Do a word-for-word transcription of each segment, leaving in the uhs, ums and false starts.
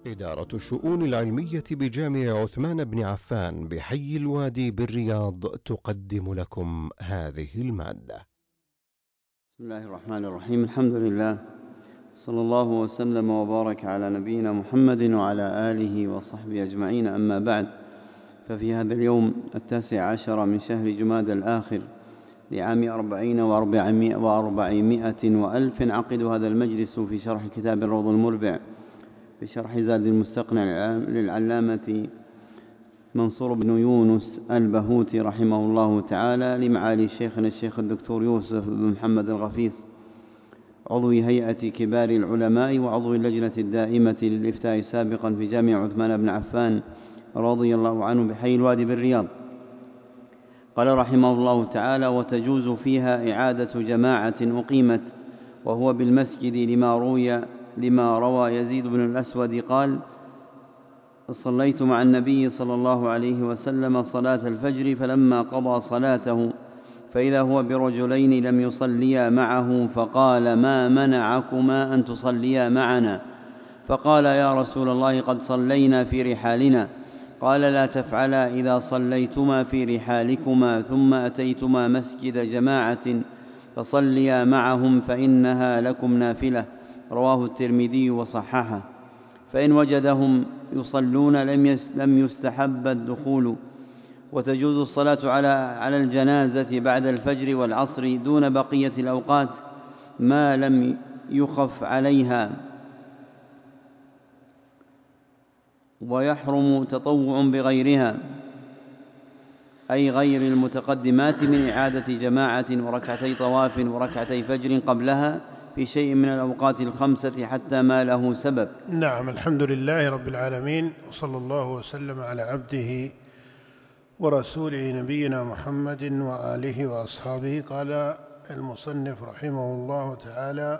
إدارة الشؤون العلمية بجامع عثمان بن عفان بحي الوادي بالرياض تقدم لكم هذه المادة. بسم الله الرحمن الرحيم. الحمد لله، صلى الله وسلم وبارك على نبينا محمد وعلى آله وصحبه أجمعين، أما بعد. ففي هذا اليوم التاسع عشر من شهر جماد الآخر لعام أربعين وأربعمائة وألف عقد هذا المجلس في شرح كتاب الروض المربع بشرح زاد المستقنع للعلامة منصور بن يونس البهوتي رحمه الله تعالى، لمعالي شيخنا الشيخ الدكتور يوسف بن محمد الغفيص، عضو هيئة كبار العلماء وعضو اللجنة الدائمة للإفتاء سابقا في جامع عثمان بن عفان رضي الله عنه بحي الوادي بالرياض. قال رحمه الله تعالى: وتجوز فيها إعادة جماعة أقيمت وهو بالمسجد، لما روي لما روى يزيد بن الأسود قال: صليت مع النبي صلى الله عليه وسلم صلاة الفجر، فلما قضى صلاته فإذا هو برجلين لم يصليا معه، فقال: ما منعكما أن تصليا معنا؟ فقال: يا رسول الله، قد صلينا في رحالنا. قال: لا تفعلا إذا صليتما في رحالكما ثم أتيتما مسجد جماعة فصليا معهم، فإنها لكم نافلة. رواه الترمذي وصححه. فإن وجدهم يصلون لم يستحب الدخول. وتجوز الصلاة على على الجنازة بعد الفجر والعصر دون بقية الأوقات ما لم يخف عليها، ويحرم تطوع بغيرها، أي غير المتقدمات من إعادة جماعة وركعتي طواف وركعتي فجر قبلها في شيء من الأوقات الخمسة حتى ما له سبب. نعم، الحمد لله رب العالمين، وصلى الله وسلم على عبده ورسوله نبينا محمد وآله وأصحابه. قال المصنف رحمه الله تعالى: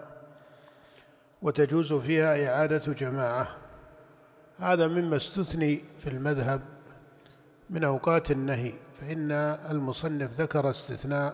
وتجوز فيها إعادة جماعة. هذا مما استثني في المذهب من أوقات النهي، فإن المصنف ذكر استثناء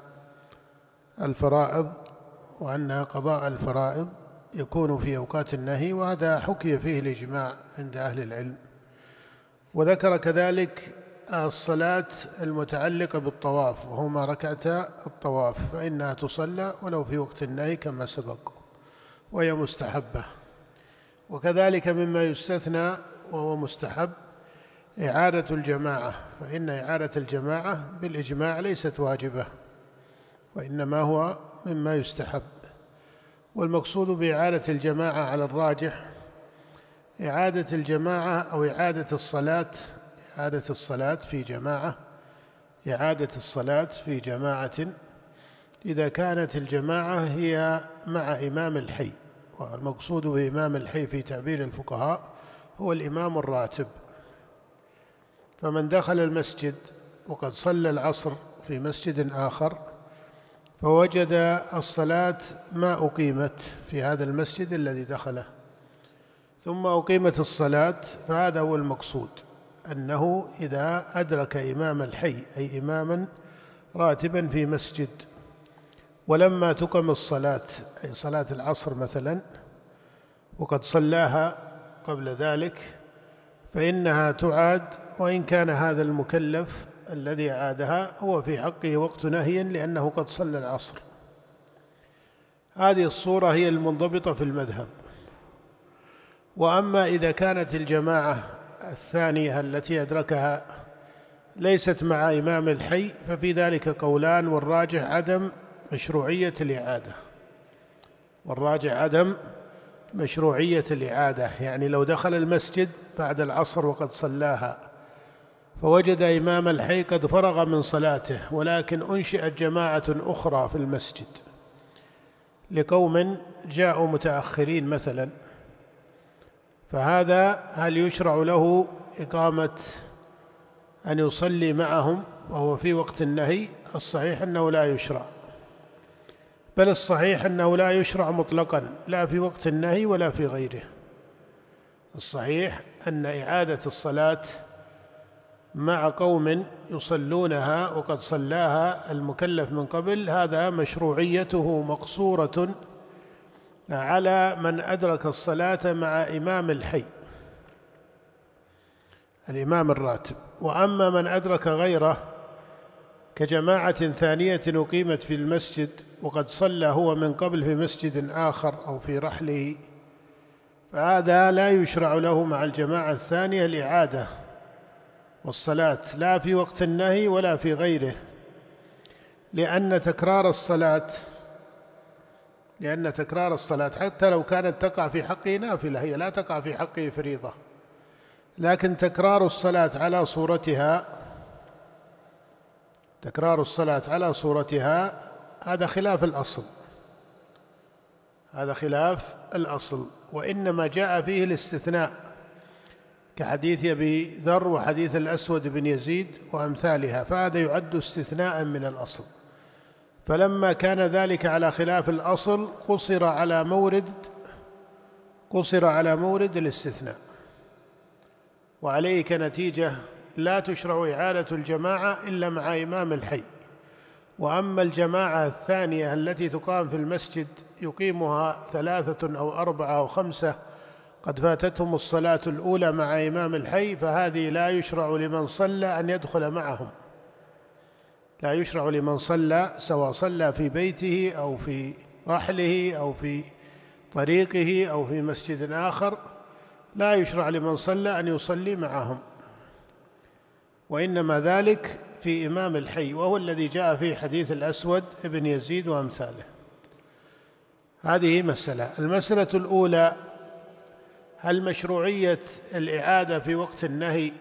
الفرائض، وأن قضاء الفرائض يكون في أوقات النهي، وهذا حكي فيه الإجماع عند أهل العلم. وذكر كذلك الصلاة المتعلقة بالطواف، وهما ركعتا الطواف، فإنها تصلى ولو في وقت النهي كما سبق، وهي مستحبة. وكذلك مما يستثنى وهو مستحب إعادة الجماعة، فإن إعادة الجماعة بالإجماع ليست واجبة، وإنما هو مما يستحب. والمقصود بإعادة الجماعة على الراجح إعادة الجماعة أو إعادة الصلاة إعادة الصلاة في جماعة إعادة الصلاة في جماعة إذا كانت الجماعة هي مع إمام الحي. والمقصود بإمام الحي في تعبير الفقهاء هو الإمام الراتب. فمن دخل المسجد وقد صلى العصر في مسجد آخر فوجد الصلاة ما أقيمت في هذا المسجد الذي دخله، ثم أقيمت الصلاة، فهذا هو المقصود، أنه إذا أدرك إمام الحي أي إماما راتبا في مسجد، ولما تقم الصلاة أي صلاة العصر مثلا وقد صلاها قبل ذلك، فإنها تعاد، وإن كان هذا المكلف الذي عادها هو في حقه وقت نهي لأنه قد صلى العصر. هذه الصورة هي المنضبطة في المذهب. وأما إذا كانت الجماعة الثانية التي أدركها ليست مع إمام الحي ففي ذلك قولان، والراجح عدم مشروعية الإعادة والراجح عدم مشروعية الإعادة يعني لو دخل المسجد بعد العصر وقد صلاها فوجد إمام الحي قد فرغ من صلاته، ولكن أنشئت جماعة أخرى في المسجد لقوم جاءوا متأخرين مثلا، فهذا هل يشرع له إقامة أن يصلي معهم وهو في وقت النهي؟ الصحيح أنه لا يشرع، بل الصحيح أنه لا يشرع مطلقا، لا في وقت النهي ولا في غيره. الصحيح أن إعادة الصلاة مع قوم يصلونها وقد صلاها المكلف من قبل هذا مشروعيته مقصورة على من أدرك الصلاة مع إمام الحي، الإمام الراتب. وأما من أدرك غيره كجماعة ثانية أقيمت في المسجد وقد صلى هو من قبل في مسجد آخر أو في رحله، فهذا لا يشرع له مع الجماعة الثانية الإعادة والصلاة لا في وقت النهي ولا في غيره، لأن تكرار الصلاة لأن تكرار الصلاة حتى لو كانت تقع في حقه نافلة، هي لا تقع في حقه فريضة، لكن تكرار الصلاة على صورتها تكرار الصلاة على صورتها هذا خلاف الأصل هذا خلاف الأصل وإنما جاء فيه الاستثناء كحديث أبي ذر وحديث الأسود بن يزيد وأمثالها، فهذا يعد استثناء من الأصل. فلما كان ذلك على خلاف الأصل قصر على مورد قصر على مورد الاستثناء، وعليه كنتيجة لا تشرع إعادة الجماعة إلا مع إمام الحي. وأما الجماعة الثانية التي تقام في المسجد يقيمها ثلاثة أو أربعة أو خمسة قد فاتتهم الصلاة الأولى مع إمام الحي، فهذه لا يشرع لمن صلى أن يدخل معهم لا يشرع لمن صلى سواء صلى في بيته أو في رحله أو في طريقه أو في مسجد آخر، لا يشرع لمن صلى أن يصلي معهم، وإنما ذلك في إمام الحي، وهو الذي جاء في حديث الأسود بن يزيد وأمثاله. هذه مسألة. المسألة الأولى: هل مشروعية الإعادة في وقت النهي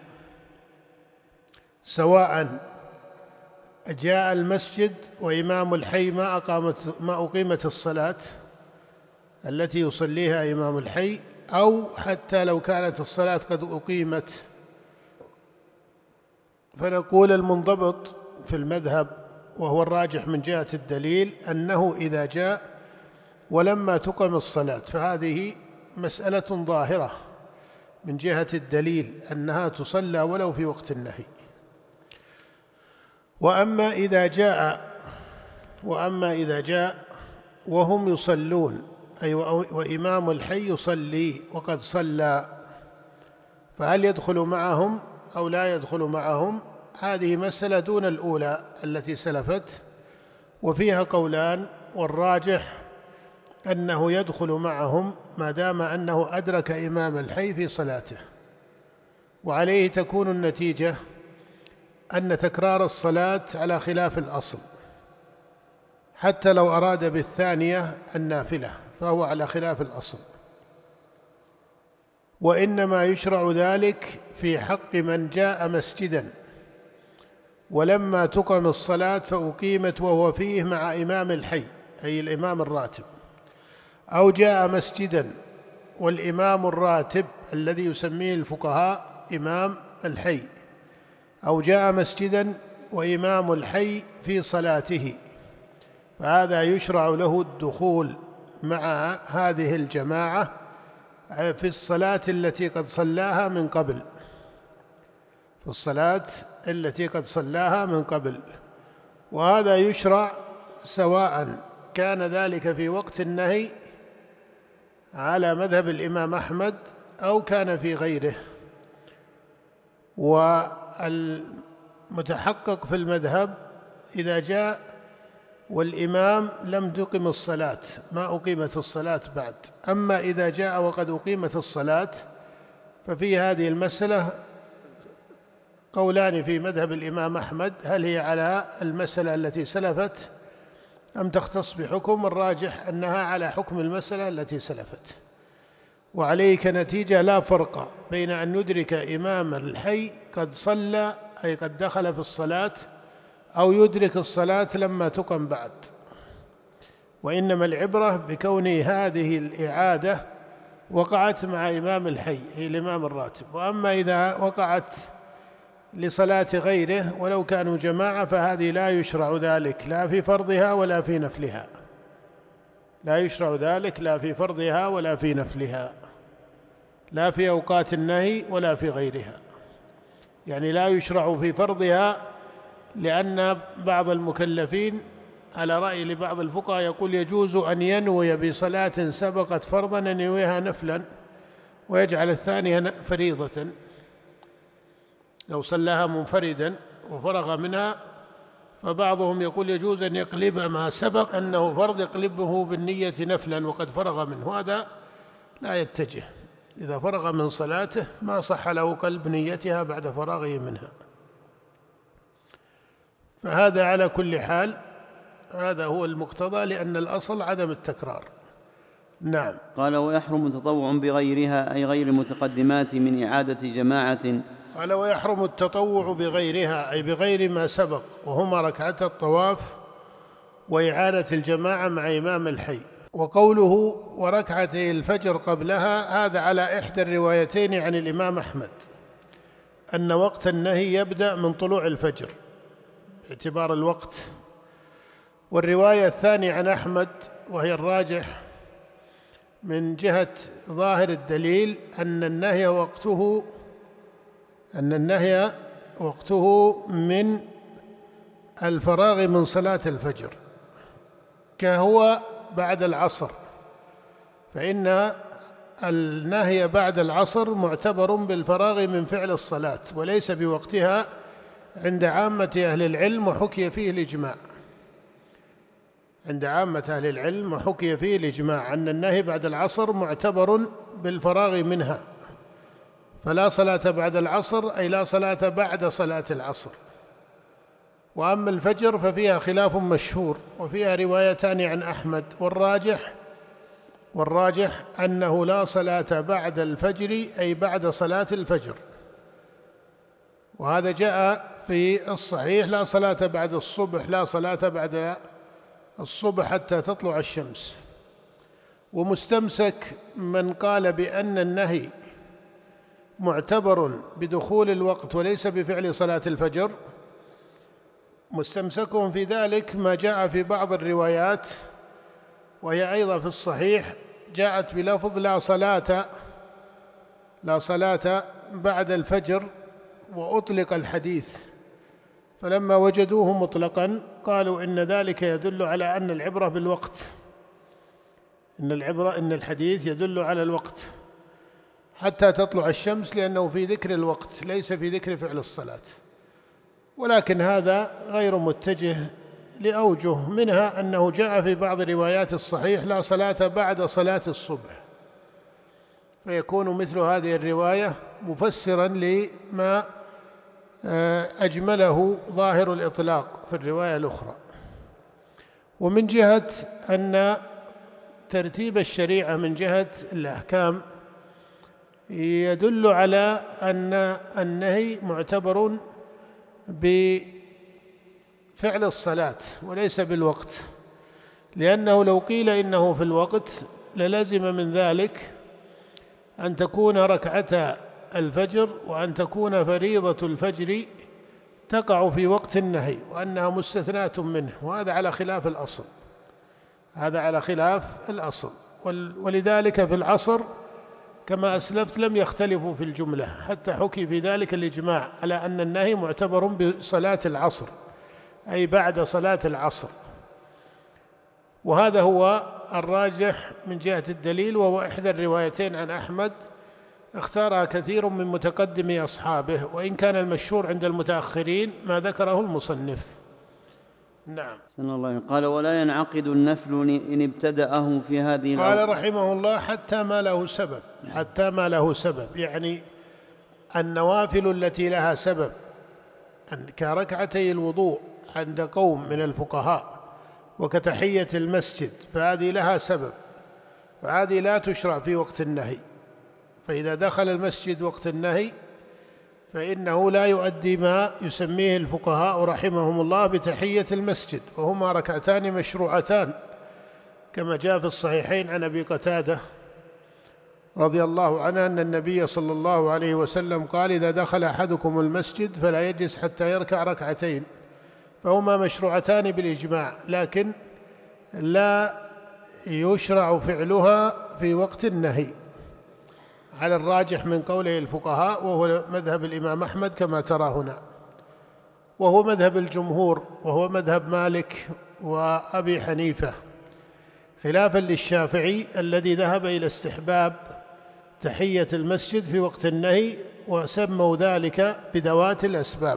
سواء جاء المسجد وإمام الحي ما أقامت ما أقيمت الصلاة التي يصليها إمام الحي، أو حتى لو كانت الصلاة قد أقيمت؟ فنقول المنضبط في المذهب وهو الراجح من جهة الدليل أنه إذا جاء ولما تقم الصلاة فهذه مسألة ظاهرة من جهة الدليل أنها تصلى ولو في وقت النهي. وأما إذا جاء وأما إذا جاء وهم يصلون أي وإمام الحي يصلي وقد صلى، فهل يدخل معهم أو لا يدخل معهم؟ هذه مسألة دون الأولى التي سلفت، وفيها قولان، والراجح أنه يدخل معهم ما دام أنه أدرك إمام الحي في صلاته، وعليه تكون النتيجة أن تكرار الصلاة على خلاف الأصل، حتى لو أراد بالثانية النافلة فهو على خلاف الأصل، وإنما يشرع ذلك في حق من جاء مسجدا ولما تقم الصلاة فأقيمت وهو فيه مع إمام الحي أي الإمام الراتب، أو جاء مسجدا والإمام الراتب الذي يسميه الفقهاء إمام الحي، أو جاء مسجدا وإمام الحي في صلاته، فهذا يشرع له الدخول مع هذه الجماعة في الصلاة التي قد صلاها من قبل في الصلاة التي قد صلاها من قبل وهذا يشرع سواء كان ذلك في وقت النهي على مذهب الإمام أحمد أو كان في غيره. والمتحقق في المذهب إذا جاء والإمام لم تقم الصلاة ما أقيمت الصلاة بعد، أما إذا جاء وقد أقيمت الصلاة ففي هذه المسألة قولان في مذهب الإمام أحمد، هل هي على المسألة التي سلفت أم تختص بحكم؟ الراجح أنها على حكم المسألة التي سلفت، وعليه كنتيجة لا فرق بين أن ندرك إمام الحي قد صلى أي قد دخل في الصلاة أو يدرك الصلاة لما تقم بعد، وإنما العبرة بكون هذه الإعادة وقعت مع إمام الحي أي الإمام الراتب. وأما إذا وقعت لصلاة غيره ولو كانوا جماعة فهذه لا يشرع ذلك لا في فرضها ولا في نفلها لا يشرع ذلك لا في فرضها ولا في نفلها، لا في أوقات النهي ولا في غيرها، يعني لا يشرع في فرضها، لأن بعض المكلفين على رأي لبعض الفقهاء يقول يجوز أن ينوي بصلاة سبقت فرضا أن ينويها نفلا ويجعل الثانية فريضة، لو صلاها منفردا وفرغ منها، فبعضهم يقول يجوز أن يقلب ما سبق أنه فرض يقلبه بالنية نفلا وقد فرغ منه، هذا لا يتجه. إذا فرغ من صلاته ما صح له قلب نيتها بعد فراغه منها. فهذا على كل حال هذا هو المقتضى، لأن الأصل عدم التكرار. نعم. قال ويحرم تطوع بغيرها أي غير المتقدمات من إعادة جماعة. قال ويحرم التطوع بغيرها أي بغير ما سبق، وهما ركعتا الطواف وإعادة الجماعة مع إمام الحي. وقوله وركعتي الفجر قبلها هذا على إحدى الروايتين عن الإمام أحمد، أن وقت النهي يبدأ من طلوع الفجر باعتبار الوقت. والرواية الثانية عن أحمد وهي الراجح من جهة ظاهر الدليل أن النهي وقته أن النهي وقته من الفراغ من صلاة الفجر كهو بعد العصر، فإن النهي بعد العصر معتبر بالفراغ من فعل الصلاة وليس بوقتها عند عامة أهل العلم، وحكي فيه الإجماع عند عامة أهل العلم وحكي فيه الإجماع أن النهي بعد العصر معتبر بالفراغ منها، فلا صلاة بعد العصر أي لا صلاة بعد صلاة العصر. وأما الفجر ففيها خلاف مشهور وفيها روايتان عن أحمد، والراجح والراجح أنه لا صلاة بعد الفجر أي بعد صلاة الفجر، وهذا جاء في الصحيح لا صلاة بعد الصبح، لا صلاة بعد الصبح حتى تطلع الشمس. ومستمسك من قال بأن النهي معتبر بدخول الوقت وليس بفعل صلاة الفجر، مستمسكهم في ذلك ما جاء في بعض الروايات وهي أيضا في الصحيح جاءت بلفظ لا صلاة لا صلاة بعد الفجر، وأطلق الحديث، فلما وجدوه مطلقا قالوا إن ذلك يدل على أن العبرة بالوقت، إن العبرة إن الحديث يدل على الوقت حتى تطلع الشمس، لأنه في ذكر الوقت ليس في ذكر فعل الصلاة. ولكن هذا غير متجه لأوجه، منها أنه جاء في بعض روايات الصحيح لا صلاة بعد صلاة الصبح، فيكون مثل هذه الرواية مفسرا لما أجمله ظاهر الإطلاق في الرواية الأخرى. ومن جهة أن ترتيب الشريعة من جهة الأحكام يدل على أن النهي معتبر بفعل الصلاة وليس بالوقت، لأنه لو قيل إنه في الوقت للزم من ذلك أن تكون ركعتا الفجر وأن تكون فريضة الفجر تقع في وقت النهي وأنها مستثناة منه، وهذا على خلاف الأصل هذا على خلاف الأصل. ولذلك في العصر كما أسلفت لم يختلفوا في الجملة، حتى حكي في ذلك الإجماع على أن النهي معتبر بصلاة العصر أي بعد صلاة العصر، وهذا هو الراجح من جهة الدليل، وهو إحدى الروايتين عن أحمد اختارها كثير من متقدمي أصحابه، وإن كان المشهور عند المتأخرين ما ذكره المصنف. نعم. سنة الله. قال ولا ينعقد النفل إن ابتدأه في هذه قال الأوقات. رحمه الله حتى ما له سبب حتى ما له سبب يعني النوافل التي لها سبب كركعتي الوضوء عند قوم من الفقهاء وكتحية المسجد، فهذه لها سبب، فهذه لا تشرع في وقت النهي. فإذا دخل المسجد وقت النهي فإنه لا يؤدي ما يسميه الفقهاء رحمهم الله بتحية المسجد، وهما ركعتان مشروعتان كما جاء في الصحيحين عن أبي قتادة رضي الله عنه أن النبي صلى الله عليه وسلم قال إذا دخل أحدكم المسجد فلا يجلس حتى يركع ركعتين، فهما مشروعتان بالإجماع، لكن لا يشرع فعلها في وقت النهي على الراجح من قوله الفقهاء، وهو مذهب الإمام أحمد كما ترى هنا، وهو مذهب الجمهور، وهو مذهب مالك وأبي حنيفة، خلافا للشافعي الذي ذهب إلى استحباب تحية المسجد في وقت النهي وسموا ذلك بذوات الأسباب،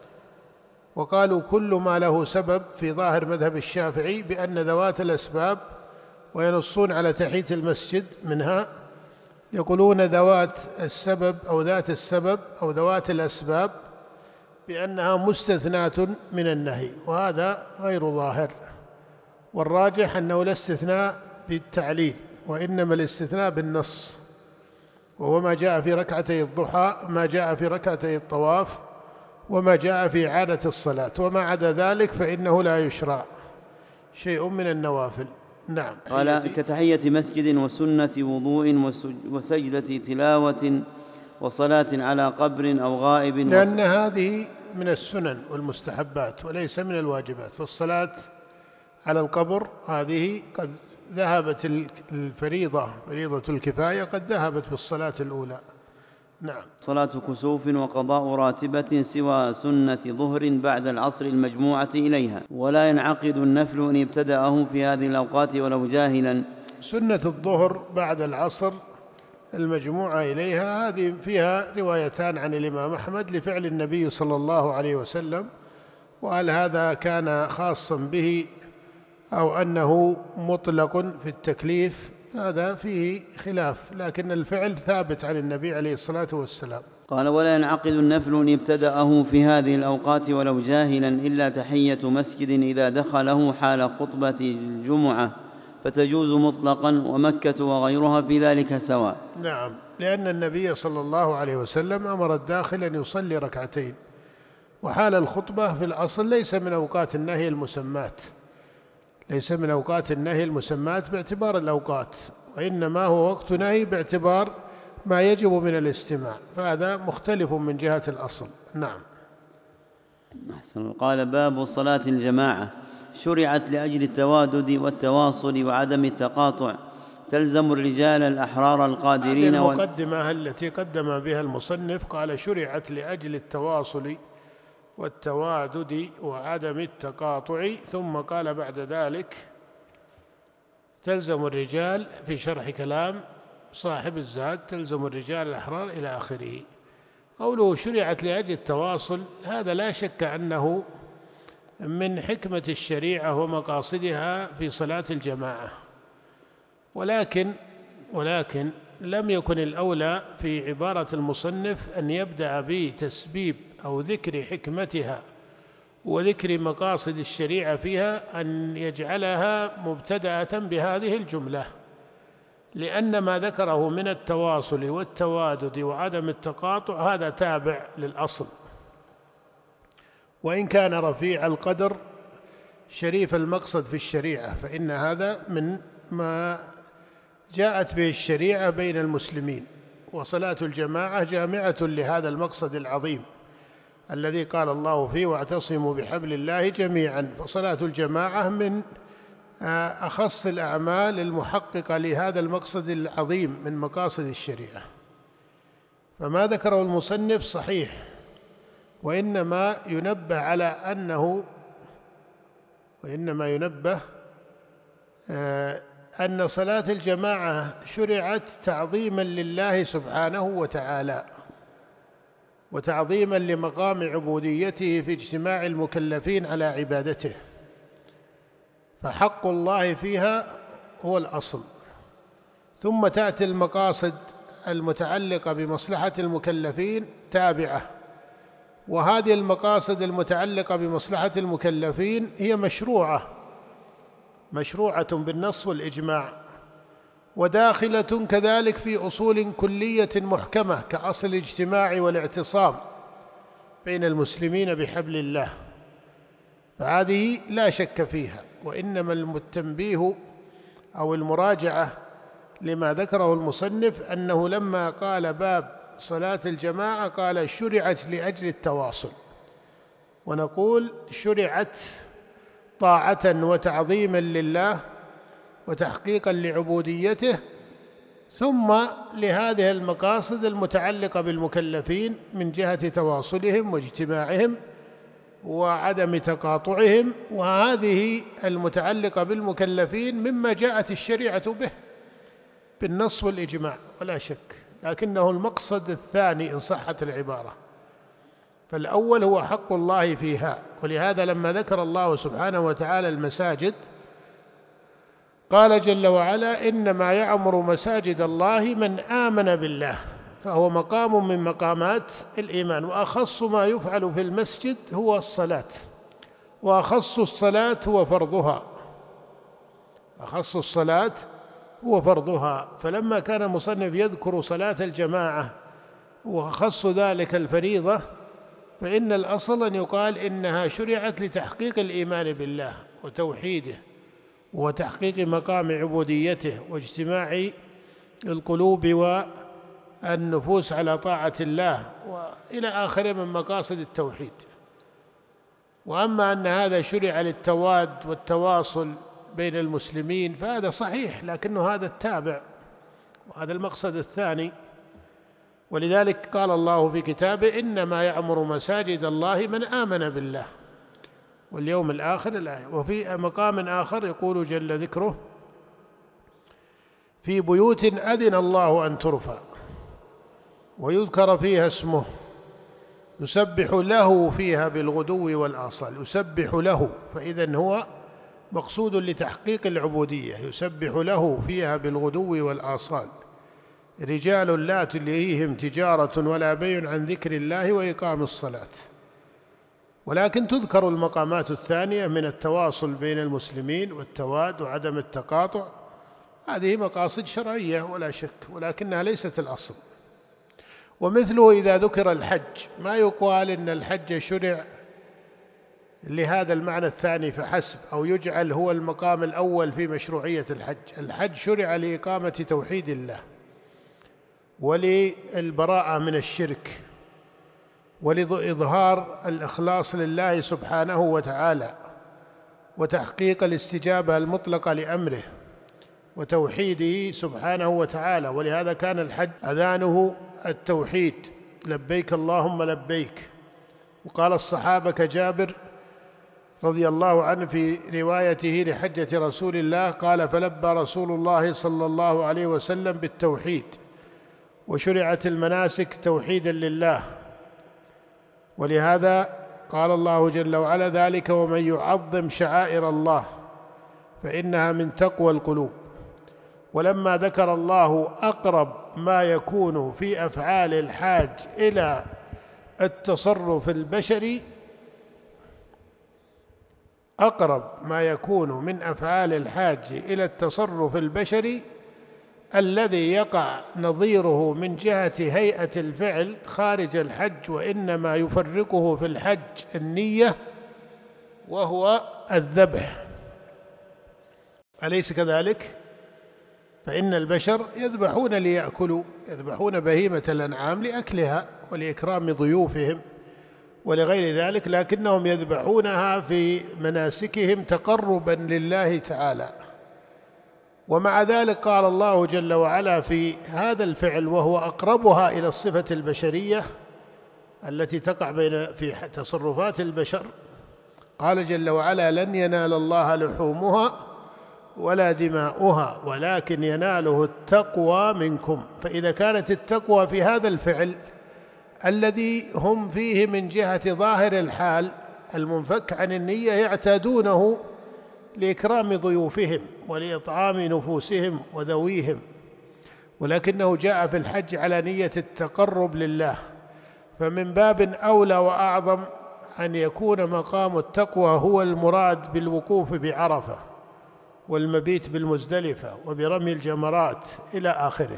وقالوا كل ما له سبب في ظاهر مذهب الشافعي بأن ذوات الأسباب، وينصون على تحية المسجد منها، يقولون ذوات السبب أو ذات السبب أو ذوات الأسباب بأنها مستثناة من النهي، وهذا غير ظاهر، والراجح أنه لا استثناء بالتعليل، وإنما الاستثناء بالنص، وهو ما جاء في ركعتي الضحى، ما جاء في ركعتي الطواف، وما جاء في عادة الصلاة، وما عدا ذلك فإنه لا يشرع شيء من النوافل. نعم. قال كتحية مسجد وسنة وضوء وسجدة تلاوة وصلاة على قبر أو غائب، لأن هذه من السنن والمستحبات وليس من الواجبات، فالصلاة على القبر هذه قد ذهبت الفريضة، فريضة الكفاية قد ذهبت في الصلاة الأولى. نعم. صلاة كسوف وقضاء راتبة سوى سنة ظهر بعد العصر المجموعة إليها، ولا ينعقد النفل إن ابتدأه في هذه الأوقات ولو جاهلا. سنة الظهر بعد العصر المجموعة إليها هذه فيها روايتان عن الإمام أحمد لفعل النبي صلى الله عليه وسلم، وهل هذا كان خاصا به أو أنه مطلق في التكليف، هذا فيه خلاف، لكن الفعل ثابت عن النبي عليه الصلاة والسلام. قال ولا ينعقد النفل إن ابتدأه في هذه الأوقات ولو جاهلا إلا تحية مسجد إذا دخله حال خطبة الجمعة، فتجوز مطلقا، ومكة وغيرها في ذلك سواء. نعم، لأن النبي صلى الله عليه وسلم أمر الداخل أن يصلي ركعتين، وحال الخطبة في الأصل ليس من أوقات النهي المسمات، ليس من أوقات النهي المسمات باعتبار الأوقات، وإنما هو وقت نهي باعتبار ما يجب من الاستماع، فهذا مختلف من جهة الأصل. نعم. قال باب صلاة الجماعة شرعت لأجل التوادد والتواصل وعدم التقاطع، تلزم الرجال الأحرار القادرين. هذه المقدمة التي قدم بها المصنف قال شرعت لأجل التواصل والتوادد وعدم التقاطع، ثم قال بعد ذلك تلزم الرجال في شرح كلام صاحب الزاد، تلزم الرجال الأحرار إلى آخره. قوله شرعت لأجل التواصل هذا لا شك أنه من حكمة الشريعة ومقاصدها في صلاة الجماعة، ولكن ولكن لم يكن الأولى في عبارة المصنف أن يبدأ بتسبيب أو ذكر حكمتها وذكر مقاصد الشريعة فيها أن يجعلها مبتدأة بهذه الجملة، لأن ما ذكره من التواصل والتوادد وعدم التقاطع هذا تابع للأصل، وإن كان رفيع القدر شريف المقصد في الشريعة، فإن هذا من ما جاءت به الشريعة بين المسلمين، وصلاة الجماعة جامعة لهذا المقصد العظيم الذي قال الله فيه واعتصموا بحبل الله جميعا، فصلاة الجماعة من أخص الأعمال المحققة لهذا المقصد العظيم من مقاصد الشريعة. فما ذكره المصنف صحيح، وإنما ينبه على أنه وإنما ينبه أن صلاة الجماعة شرعت تعظيما لله سبحانه وتعالى، وتعظيما لمقام عبوديته في اجتماع المكلفين على عبادته، فحق الله فيها هو الأصل، ثم تأتي المقاصد المتعلقة بمصلحة المكلفين تابعة، وهذه المقاصد المتعلقة بمصلحة المكلفين هي مشروعة مشروعة بالنص والإجماع، وداخلة كذلك في أصول كلية محكمة كأصل الاجتماع والاعتصام بين المسلمين بحبل الله، فهذه لا شك فيها، وإنما التنبيه أو المراجعة لما ذكره المصنف أنه لما قال باب صلاة الجماعة قال شرعت لأجل التواصل، ونقول شرعت طاعة وتعظيما لله وتحقيقا لعبوديته، ثم لهذه المقاصد المتعلقة بالمكلفين من جهة تواصلهم واجتماعهم وعدم تقاطعهم، وهذه المتعلقة بالمكلفين مما جاءت الشريعة به بالنص والإجماع ولا شك، لكنه المقصد الثاني إن صحت العبارة. فالأول هو حق الله فيها، ولهذا لما ذكر الله سبحانه وتعالى المساجد قال جل وعلا: إنما يعمر مساجد الله من آمن بالله، فهو مقام من مقامات الإيمان. وأخص ما يفعل في المسجد هو الصلاة، وأخص الصلاة هو فرضها، أخص الصلاة هو فرضها. فلما كان مصنف يذكر صلاة الجماعة وخص ذلك الفريضة، فإن الأصل أن يقال إنها شرعت لتحقيق الإيمان بالله وتوحيده وتحقيق مقام عبوديته واجتماع القلوب والنفوس على طاعة الله وإلى آخره من مقاصد التوحيد. وأما أن هذا شرع للتواد والتواصل بين المسلمين فهذا صحيح، لكنه هذا التابع وهذا المقصد الثاني. ولذلك قال الله في كتابه: إنما يعمر مساجد الله من آمن بالله واليوم الآخر الآية. وفي مقام آخر يقول جل ذكره: في بيوت أذن الله أن ترفع ويذكر فيها اسمه يسبح له فيها بالغدو والآصال. يسبح له، فإذا هو مقصود لتحقيق العبودية. يسبح له فيها بالغدو والآصال رجال لا تلهيهم تجارة ولا بيع عن ذكر الله وإقام الصلاة. ولكن تذكر المقامات الثانية من التواصل بين المسلمين والتواد وعدم التقاطع، هذه مقاصد شرعية ولا شك، ولكنها ليست الأصل. ومثله إذا ذكر الحج ما يقال إن الحج شرع لهذا المعنى الثاني فحسب، أو يجعل هو المقام الأول في مشروعية الحج. الحج شرع لإقامة توحيد الله وللبراءة من الشرك ولإظهار الإخلاص لله سبحانه وتعالى وتحقيق الاستجابة المطلقة لأمره وتوحيده سبحانه وتعالى. ولهذا كان الحج أذانه التوحيد: لبيك اللهم لبيك. وقال الصحابة كجابر رضي الله عنه في روايته لحجة رسول الله قال: فلبى رسول الله صلى الله عليه وسلم بالتوحيد، وشرعت المناسك توحيدا لله. ولهذا قال الله جل وعلا: ذلك ومن يعظم شعائر الله فإنها من تقوى القلوب. ولما ذكر الله أقرب ما يكون في أفعال الحاج إلى التصرف البشري، أقرب ما يكون من أفعال الحاج إلى التصرف البشري الذي يقع نظيره من جهة هيئة الفعل خارج الحج، وإنما يفرقه في الحج النية وهو الذبح، أليس كذلك؟ فإن البشر يذبحون ليأكلوا، يذبحون بهيمة الأنعام لأكلها ولإكرام ضيوفهم ولغير ذلك، لكنهم يذبحونها في مناسكهم تقربا لله تعالى. ومع ذلك قال الله جل وعلا في هذا الفعل وهو أقربها إلى الصفة البشرية التي تقع بين في تصرفات البشر، قال جل وعلا: لن ينال الله لحومها ولا دماؤها ولكن يناله التقوى منكم. فإذا كانت التقوى في هذا الفعل الذي هم فيه من جهة ظاهر الحال المنفك عن النية يعتادونه لإكرام ضيوفهم ولإطعام نفوسهم وذويهم، ولكنه جاء في الحج على نية التقرب لله، فمن باب أولى وأعظم أن يكون مقام التقوى هو المراد بالوقوف بعرفة والمبيت بالمزدلفة وبرمي الجمرات إلى آخره.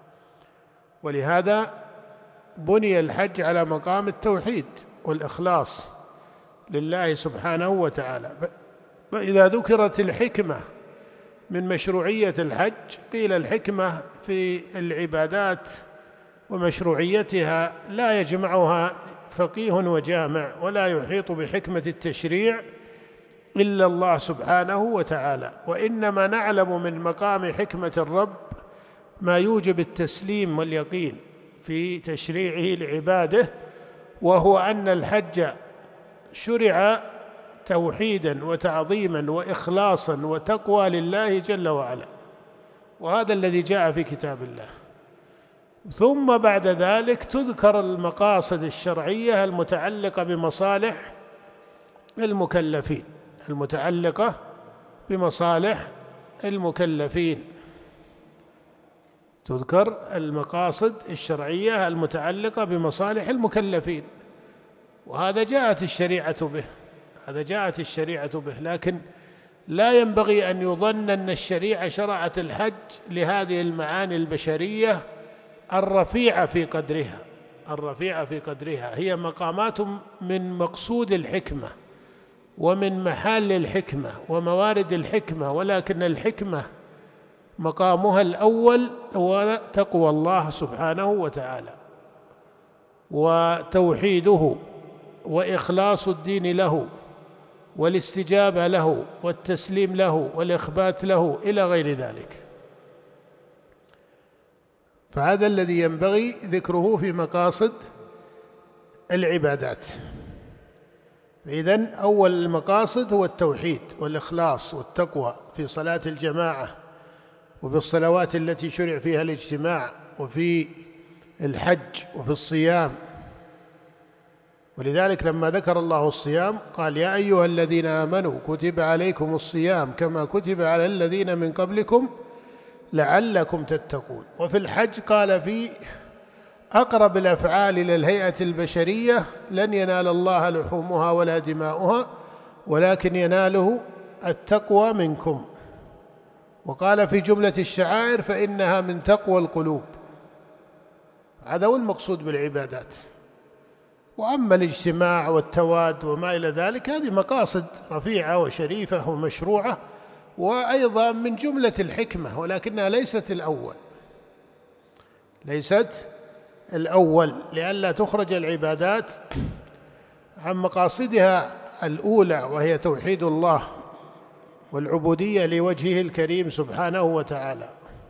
ولهذا بني الحج على مقام التوحيد والإخلاص لله سبحانه وتعالى. فإذا ذكرت الحكمة من مشروعية الحج قيل الحكمة في العبادات ومشروعيتها لا يجمعها فقيه وجامع، ولا يحيط بحكمة التشريع إلا الله سبحانه وتعالى. وإنما نعلم من مقام حكمة الرب ما يوجب التسليم واليقين في تشريعه لعباده، وهو أن الحج شرع توحيدا وتعظيما وإخلاصا وتقوى لله جل وعلا، وهذا الذي جاء في كتاب الله. ثم بعد ذلك تذكر المقاصد الشرعية المتعلقة بمصالح المكلفين المتعلقة بمصالح المكلفين تذكر المقاصد الشرعية المتعلقة بمصالح المكلفين، وهذا جاءت الشريعة به هذا جاءت الشريعة به لكن لا ينبغي أن يظن أن الشريعة شرعت الحج لهذه المعاني البشرية الرفيعة في قدرها الرفيعة في قدرها هي مقامات من مقصود الحكمة ومن محل الحكمة وموارد الحكمة، ولكن الحكمة مقامها الأول هو تقوى الله سبحانه وتعالى وتوحيده وإخلاص الدين له والاستجابة له والتسليم له والإخبات له إلى غير ذلك. فهذا الذي ينبغي ذكره في مقاصد العبادات. إذن أول المقاصد هو التوحيد والإخلاص والتقوى في صلاة الجماعة وفي الصلوات التي شرع فيها الاجتماع وفي الحج وفي الصيام. ولذلك لما ذكر الله الصيام قال يا أيها الذين آمنوا كتب عليكم الصيام كما كتب على الذين من قبلكم لعلكم تتقون. وفي الحج قال في أقرب الأفعال إلى الهيئة البشرية لن ينال الله لحومها ولا دماؤها ولكن يناله التقوى منكم. وقال في جملة الشعائر فإنها من تقوى القلوب. هذا هو المقصود بالعبادات. وأما الاجتماع والتواد وما إلى ذلك هذه مقاصد رفيعة وشريفة ومشروعة وأيضا من جملة الحكمة، ولكنها ليست الأول ليست الأول لئلا تخرج العبادات عن مقاصدها الأولى وهي توحيد الله والعبودية لوجهه الكريم سبحانه وتعالى.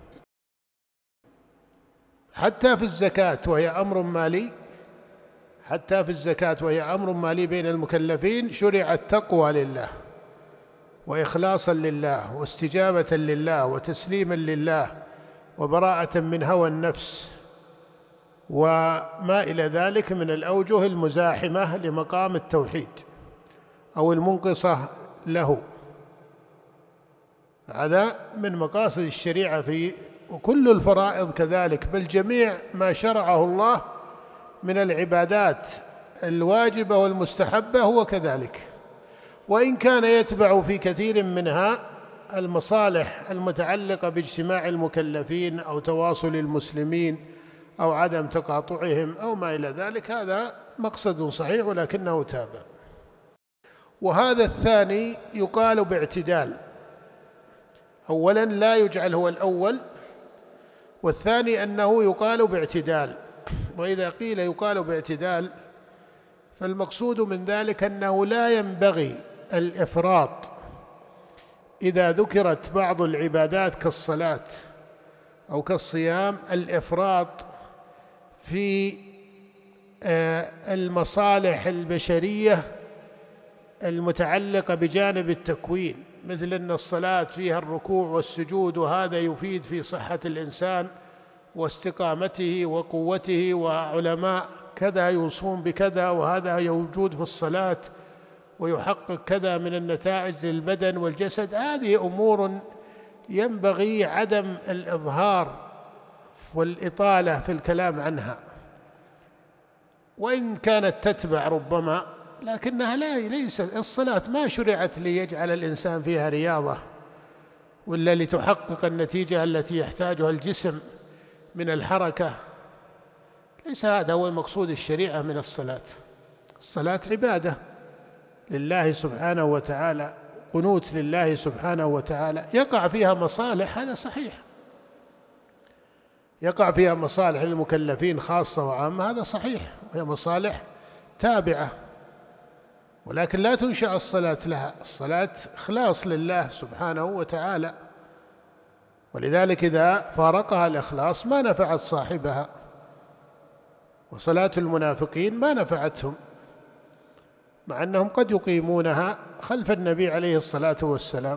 حتى في الزكاة وهي أمر مالي حتى في الزكاة وهي أمر مالي بين المكلفين شرع التقوى لله وإخلاصا لله واستجابة لله وتسليما لله وبراءة من هوى النفس وما إلى ذلك من الأوجه المزاحمة لمقام التوحيد أو المنقصة له. هذا من مقاصد الشريعة في وكل الفرائض كذلك، بل جميع ما شرعه الله من العبادات الواجبة والمستحبة هو كذلك، وإن كان يتبع في كثير منها المصالح المتعلقة باجتماع المكلفين أو تواصل المسلمين أو عدم تقاطعهم أو ما إلى ذلك، هذا مقصد صحيح ولكنه تابع. وهذا الثاني يقال باعتدال، أولا لا يجعل هو الأول، والثاني أنه يقال باعتدال. وإذا قيل يقال باعتدال فالمقصود من ذلك أنه لا ينبغي الإفراط إذا ذكرت بعض العبادات كالصلاة أو كالصيام، الإفراط في المصالح البشرية المتعلقة بجانب التكوين، مثل أن الصلاة فيها الركوع والسجود وهذا يفيد في صحة الإنسان واستقامته وقوته، وعلماء كذا يوصون بكذا وهذا يوجود في الصلاة ويحقق كذا من النتائج للبدن والجسد. هذه أمور ينبغي عدم الإظهار والإطالة في الكلام عنها، وإن كانت تتبع ربما، لكنها لا ليس الصلاة ما شرعت ليجعل الإنسان فيها رياضة ولا لتحقق النتيجة التي يحتاجها الجسم من الحركة. ليس هذا هو المقصود الشريعة من الصلاة. الصلاة عبادة لله سبحانه وتعالى، قنوت لله سبحانه وتعالى، يقع فيها مصالح، هذا صحيح، يقع فيها مصالح المكلفين خاصة وعامة، هذا صحيح، وهي مصالح تابعة، ولكن لا تنشأ الصلاة لها. الصلاة إخلاص لله سبحانه وتعالى، ولذلك إذا فارقها الإخلاص ما نفعت صاحبها. وصلاة المنافقين ما نفعتهم مع أنهم قد يقيمونها خلف النبي عليه الصلاة والسلام.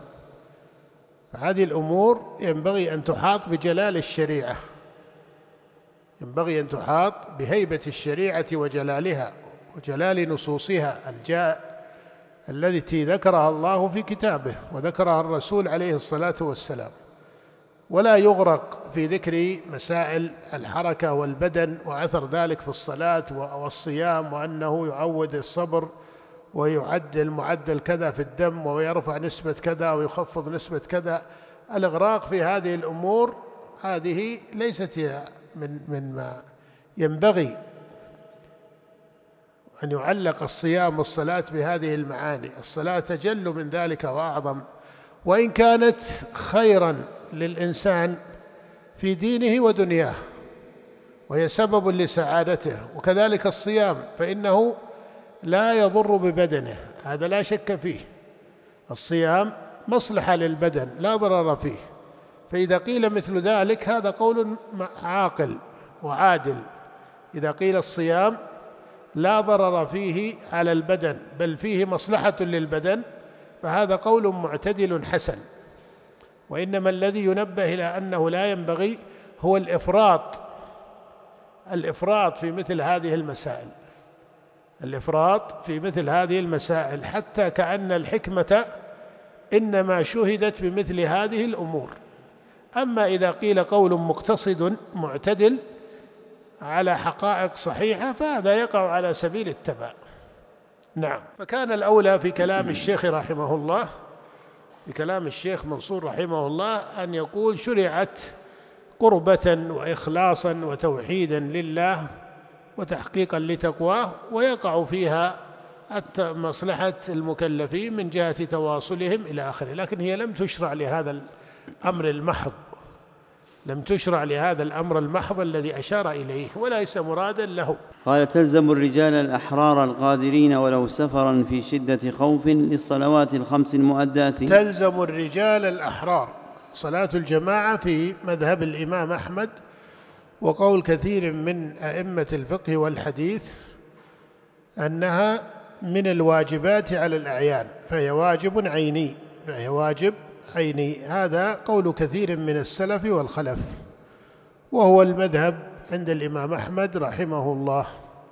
فهذه الأمور ينبغي أن تحاط بجلال الشريعة، ينبغي أن تحاط بهيبة الشريعة وجلالها وجلال نصوصها الجاء التي ذكرها الله في كتابه وذكرها الرسول عليه الصلاة والسلام، ولا يغرق في ذكر مسائل الحركة والبدن وأثر ذلك في الصلاة والصيام، وأنه يعود الصبر ويعدل معدل كذا في الدم ويرفع نسبة كذا ويخفض نسبة كذا. الإغراق في هذه الأمور هذه ليست من من ما ينبغي أن يعلق الصيام والصلاة بهذه المعاني. الصلاة تجل من ذلك وأعظم، وإن كانت خيرا للإنسان في دينه ودنياه وهي سبب لسعادته، وكذلك الصيام فإنه لا يضر ببدنه، هذا لا شك فيه. الصيام مصلحة للبدن لا ضرر فيه، فإذا قيل مثل ذلك هذا قول عاقل وعادل. إذا قيل الصيام لا ضرر فيه على البدن بل فيه مصلحة للبدن فهذا قول معتدل حسن. وإنما الذي ينبه إلى أنه لا ينبغي هو الإفراط الإفراط في مثل هذه المسائل الإفراط في مثل هذه المسائل حتى كأن الحكمة إنما شهدت بمثل هذه الأمور. أما إذا قيل قول مقتصد معتدل على حقائق صحيحة فهذا يقع على سبيل التبع. نعم. فكان الأولى في كلام الشيخ رحمه الله في كلام الشيخ منصور رحمه الله أن يقول شرعت قربة وإخلاصا وتوحيدا لله وتحقيقا لتقواه، ويقع فيها مصلحة المكلفين من جهة تواصلهم إلى آخره، لكن هي لم تشرع لهذا الأمر المحض لم تشرع لهذا الأمر المحض الذي أشار إليه وليس مرادا له. قال تلزم الرجال الأحرار القادرين ولو سفرا في شدة خوف للصلوات الخمس المؤدات. تلزم الرجال الأحرار صلاة الجماعة في مذهب الإمام أحمد وقول كثير من أئمة الفقه والحديث أنها من الواجبات على الأعيان، فهي واجب عيني فهي واجب عيني هذا قول كثير من السلف والخلف، وهو المذهب عند الإمام أحمد رحمه الله.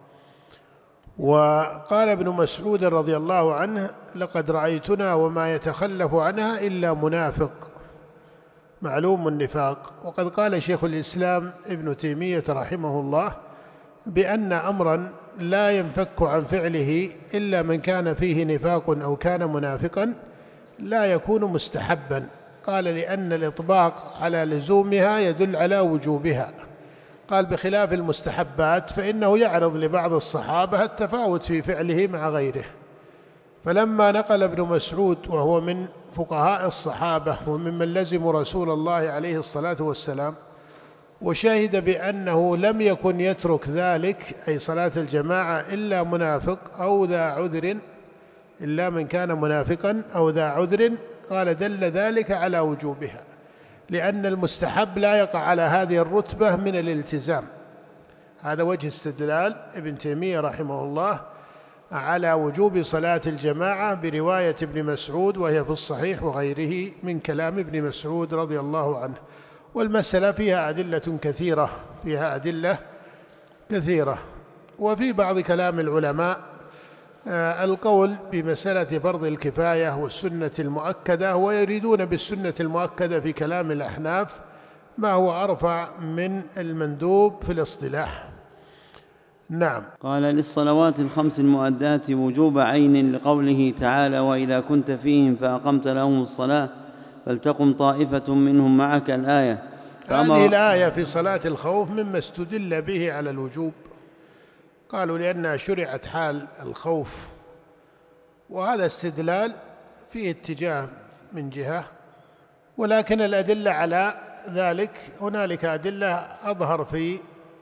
وقال ابن مسعود رضي الله عنه لقد رأيتنا وما يتخلف عنها إلا منافق معلوم النفاق. وقد قال شيخ الإسلام ابن تيمية رحمه الله بأن أمرا لا ينفك عن فعله إلا من كان فيه نفاق أو كان منافقا لا يكون مستحبا. قال لأن الإطباق على لزومها يدل على وجوبها. قال بخلاف المستحبات فإنه يعرض لبعض الصحابة التفاوت في فعله مع غيره. فلما نقل ابن مسعود وهو من فقهاء الصحابة وممن لزموا رسول الله عليه الصلاة والسلام وشهد بأنه لم يكن يترك ذلك أي صلاة الجماعة إلا منافق أو ذا عذر إلا من كان منافقا أو ذا عذر، قال دل ذلك على وجوبها، لأن المستحب لا يقع على هذه الرتبة من الالتزام. هذا وجه استدلال ابن تيمية رحمه الله على وجوب صلاة الجماعة برواية ابن مسعود، وهي في الصحيح وغيره من كلام ابن مسعود رضي الله عنه. والمسألة فيها أدلة كثيرة فيها أدلة كثيرة وفي بعض كلام العلماء القول بمسألة فرض الكفاية والسنة المؤكدة، ويريدون بالسنة المؤكدة في كلام الأحناف ما هو أرفع من المندوب في الاصطلاح. نعم. قال للصلوات الخمس المؤدات وجوب عين لقوله تعالى وإذا كنت فيهم فأقمت لهم الصلاة فلتقم طائفة منهم معك الآية. هذه الآية في صلاة الخوف مما استدل به على الوجوب، قالوا لأنها شرعت حال الخوف، وهذا استدلال فيه اتجاه من جهة، ولكن الأدلة على ذلك هنالك أدلة أظهر في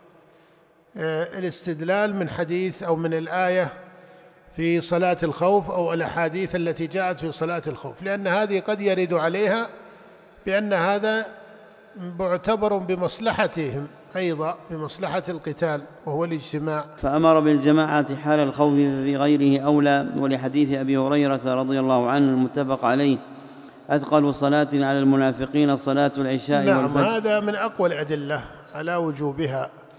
الاستدلال من حديث أو من الآية في صلاة الخوف أو الأحاديث التي جاءت في صلاة الخوف، لأن هذه قد يرد عليها بأن هذا معتبر بمصلحتهم أيضا بمصلحة القتال وهو الاجتماع. فأمر بالجماعة حال الخوف في غيره أولى، ولحديث أبي هريرة رضي الله عنه المتفق عليه أثقل صلاة على المنافقين صلاة العشاء نعم والفجر. هذا من أقوى الأدلة على وجوبها،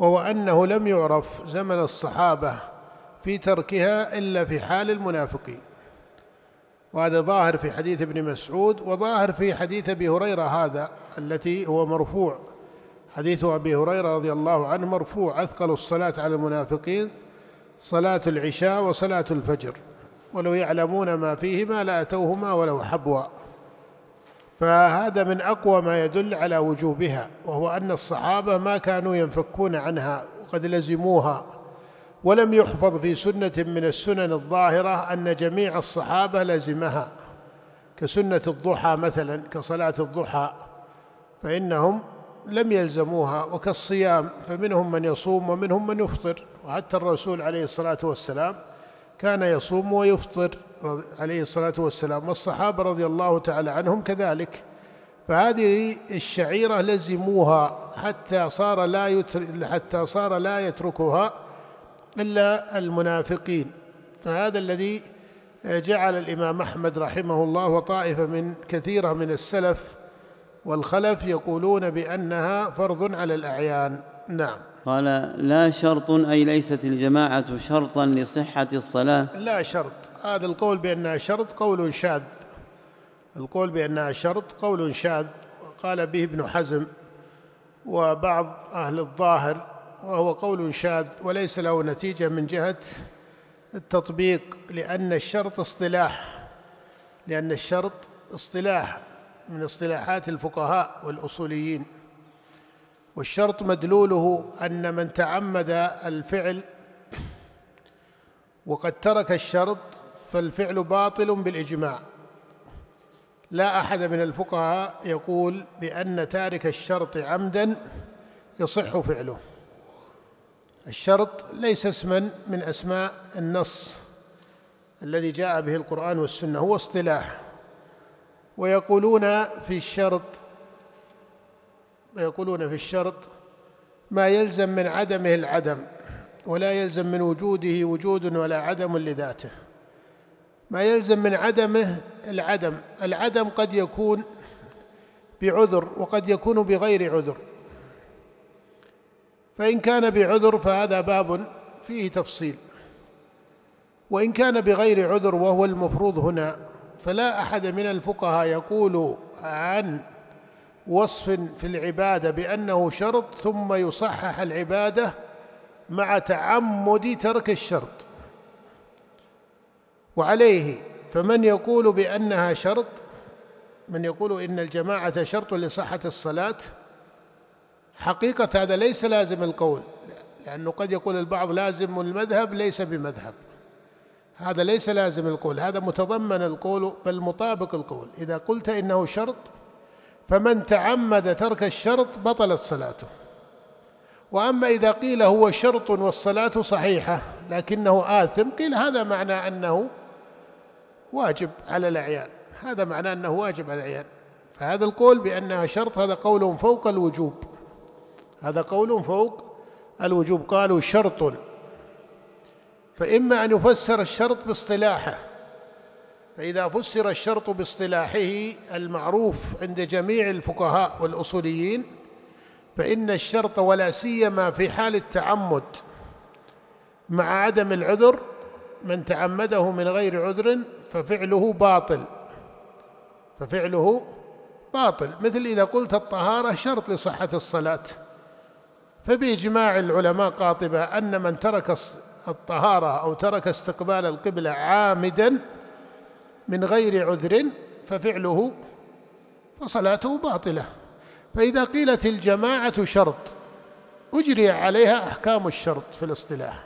وهو أنه لم يعرف زمن الصحابة في تركها إلا في حال المنافقين، وهذا ظاهر في حديث ابن مسعود، وظاهر في حديث أبي هريرة هذا التي هو مرفوع. حديث أبي هريرة رضي الله عنه مرفوع: أثقل الصلاة على المنافقين صلاة العشاء وصلاة الفجر، ولو يعلمون ما فيهما لأتوهما ولو حبوا. فهذا من أقوى ما يدل على وجوبها، وهو أن الصحابة ما كانوا ينفكون عنها وقد لزموها، ولم يحفظ في سنة من السنن الظاهرة أن جميع الصحابة لزمها، كسنة الضحى مثلا، كصلاة الضحى فإنهم لم يلزموها، وكالصيام فمنهم من يصوم ومنهم من يفطر، وحتى الرسول عليه الصلاة والسلام كان يصوم ويفطر عليه الصلاة والسلام، والصحابة رضي الله تعالى عنهم كذلك. فهذه الشعيرة لزموها حتى صار لا يتر... حتى صار لا يتركها إلا المنافقين. فهذا الذي جعل الإمام أحمد رحمه الله وطائفة من كثيرة من السلف والخلف يقولون بأنها فرض على الأعيان. نعم. قال: لا شرط، أي ليست الجماعة شرطا لصحة الصلاة. لا شرط، هذا القول بأنها شرط قول شاذ، القول بأنها شرط قول شاذ، قال به ابن حزم وبعض أهل الظاهر، وهو قول شاذ وليس له نتيجة من جهة التطبيق، لأن الشرط اصطلاح، لأن الشرط اصطلاح من اصطلاحات الفقهاء والأصوليين، والشرط مدلوله أن من تعمد الفعل وقد ترك الشرط فالفعل باطل بالإجماع. لا أحد من الفقهاء يقول بأن تارك الشرط عمدا يصح فعله. الشرط ليس اسما من أسماء النص الذي جاء به القرآن والسنة، هو اصطلاح. ويقولون في الشرط ويقولون في الشرط ما يلزم من عدمه العدم، ولا يلزم من وجوده وجود ولا عدم لذاته. ما يلزم من عدمه العدم، العدم قد يكون بعذر وقد يكون بغير عذر، فإن كان بعذر فهذا باب فيه تفصيل، وإن كان بغير عذر وهو المفروض هنا، فلا أحد من الفقهاء يقول عن وصف في العبادة بأنه شرط ثم يصحح العبادة مع تعمد ترك الشرط. وعليه فمن يقول بأنها شرط، من يقول إن الجماعة شرط لصحة الصلاة، حقيقة هذا ليس لازم القول، لأنه قد يقول البعض لازم المذهب ليس بمذهب، هذا ليس لازم القول، هذا متضمن القول بل مطابق القول. إذا قلت إنه شرط فمن تعمد ترك الشرط بطلت صلاته. وأما إذا قيل هو شرط والصلاة صحيحة لكنه آثم، قيل هذا معنى أنه واجب على الأعيان، هذا معنى أنه واجب على الأعيان. فهذا القول بأنها شرط هذا قول فوق الوجوب، هذا قول فوق الوجوب. قالوا شرط، فإما أن يفسر الشرط باصطلاحه، فإذا فسر الشرط باصطلاحه المعروف عند جميع الفقهاء والأصوليين فإن الشرط ولا سيما في حال التعمد مع عدم العذر، من تعمده من غير عذر ففعله باطل، ففعله باطل. مثل إذا قلت الطهارة شرط لصحة الصلاة، فبإجماع العلماء قاطبة أن من ترك الطهارة أو ترك استقبال القبلة عامدا من غير عذر ففعله فصلاته باطلة. فإذا قيلت الجماعة شرط أجري عليها أحكام الشرط في الاصطلاح،